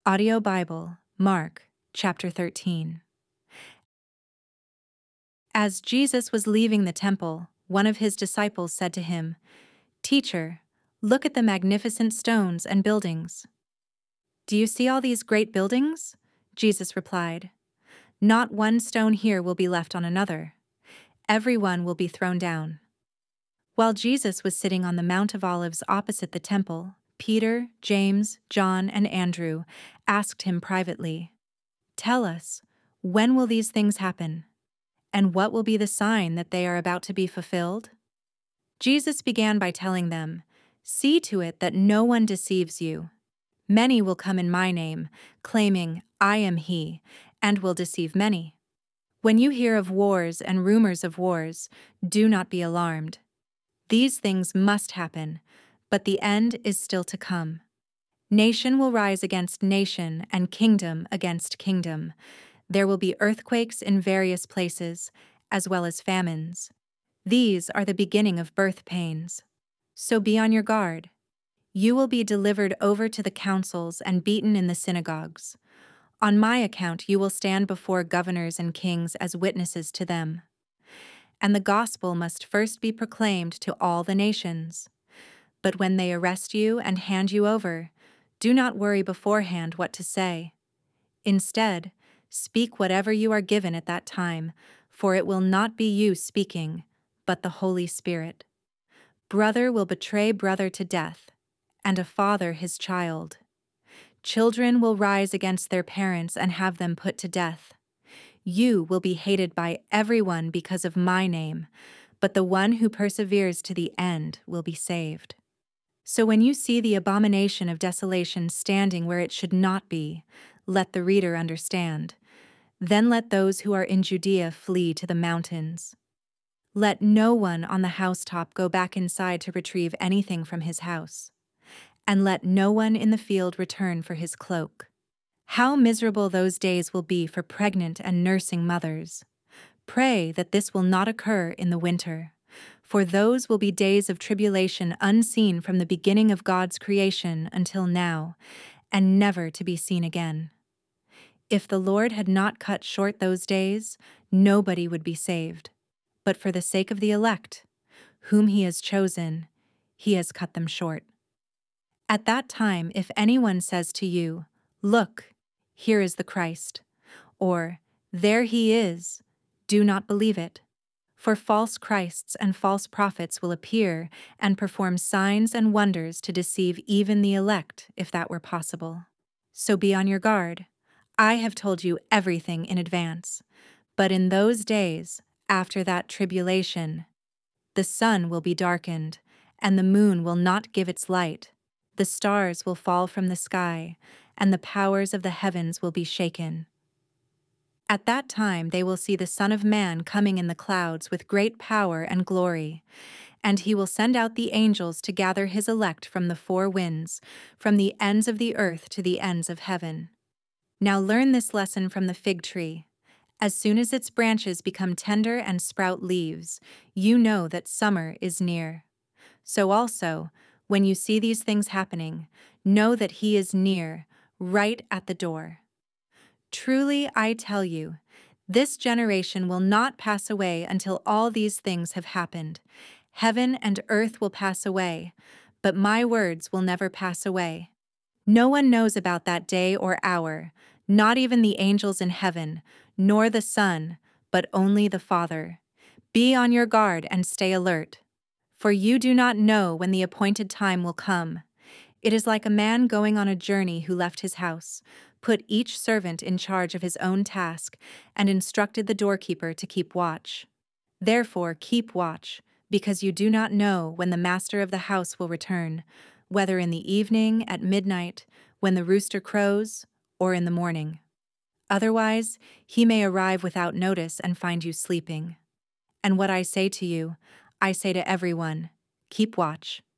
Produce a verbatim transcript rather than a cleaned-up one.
Audio Bible, Mark, chapter thirteen. As Jesus was leaving the temple, one of his disciples said to him, "Teacher, look at the magnificent stones and buildings." "Do you see all these great buildings?" Jesus replied. "Not one stone here will be left on another. Every one will be thrown down." While Jesus was sitting on the Mount of Olives opposite the temple, Peter, James, John, and Andrew asked him privately, "Tell us, when will these things happen? And what will be the sign that they are about to be fulfilled?" Jesus began by telling them, "See to it that no one deceives you. Many will come in my name, claiming, 'I am he,' and will deceive many. When you hear of wars and rumors of wars, do not be alarmed. These things must happen, but the end is still to come. Nation will rise against nation and kingdom against kingdom. There will be earthquakes in various places, as well as famines. These are the beginning of birth pains. So be on your guard. You will be delivered over to the councils and beaten in the synagogues. On my account you will stand before governors and kings as witnesses to them. And the gospel must first be proclaimed to all the nations. But when they arrest you and hand you over, do not worry beforehand what to say. Instead, speak whatever you are given at that time, for it will not be you speaking, but the Holy Spirit. Brother will betray brother to death, and a father his child. Children will rise against their parents and have them put to death. You will be hated by everyone because of my name, but the one who perseveres to the end will be saved. So when you see the abomination of desolation standing where it should not be, let the reader understand. Then let those who are in Judea flee to the mountains. Let no one on the housetop go back inside to retrieve anything from his house. And let no one in the field return for his cloak. How miserable those days will be for pregnant and nursing mothers. Pray that this will not occur in the winter, for those will be days of tribulation unseen from the beginning of God's creation until now, and never to be seen again. If the Lord had not cut short those days, nobody would be saved. But for the sake of the elect, whom he has chosen, he has cut them short. At that time, if anyone says to you, 'Look, here is the Christ,' or 'There he is,' do not believe it. For false Christs and false prophets will appear and perform signs and wonders to deceive even the elect, if that were possible. So be on your guard. I have told you everything in advance. But in those days, after that tribulation, the sun will be darkened, and the moon will not give its light. The stars will fall from the sky, and the powers of the heavens will be shaken. At that time they will see the Son of Man coming in the clouds with great power and glory, and he will send out the angels to gather his elect from the four winds, from the ends of the earth to the ends of heaven. Now learn this lesson from the fig tree. As soon as its branches become tender and sprout leaves, you know that summer is near. So also, when you see these things happening, know that he is near, right at the door. Truly, I tell you, this generation will not pass away until all these things have happened. Heaven and earth will pass away, but my words will never pass away. No one knows about that day or hour, not even the angels in heaven, nor the Son, but only the Father. Be on your guard and stay alert, for you do not know when the appointed time will come. It is like a man going on a journey who left his house, put each servant in charge of his own task, and instructed the doorkeeper to keep watch. Therefore keep watch, because you do not know when the master of the house will return, whether in the evening, at midnight, when the rooster crows, or in the morning. Otherwise, he may arrive without notice and find you sleeping. And what I say to you, I say to everyone, keep watch.